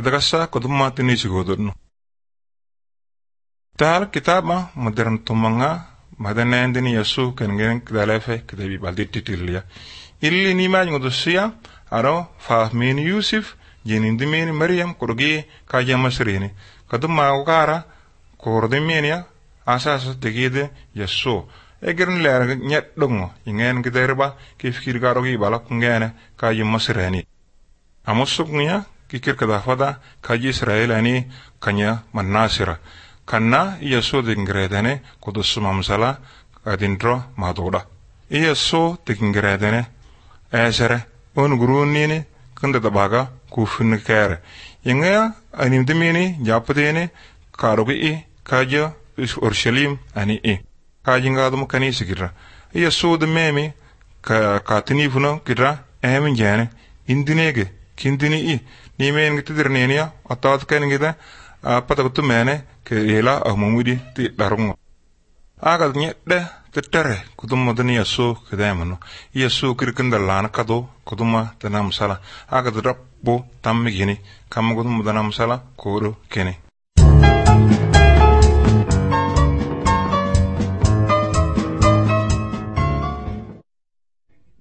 Kedakasa kuduma tini sigodurno. Tal kitaba modern tumanga madanen dini Yesu kengen kedalefe kedabi baldi tilia. Illi nima ngodosia aro fahmini Yusuf jenindimini Maryam kurgi kaja masrini. Kaduma ukara kordimenia asas tegide Yesu. Egerin lera nyet dongo ingen giderba kifkir garogi balak ngene kaja masreni. Amusuknya kikir kedafada kaji Israel ani kanya manasira. Kanna Yesu dingredene kudus mamsala kadintro madoda. Yesu dingredene esere on gurunini kanda dabaga kufun kere. Inga animdimini japdene karogi kaja Urshalim ani kajinga dum kanisi kira. Yesu de memi katini funo kira emin jane indinege kindini ni men gitidirnenia atat kan gida patagutu mene ke yela amumudi ti darungo aga nyedde tetere kudum modani Yesu kedemano Yesu kirkindalana kado kuduma tanam sala aga drabbo tammigini kam kudum danam sala koro kene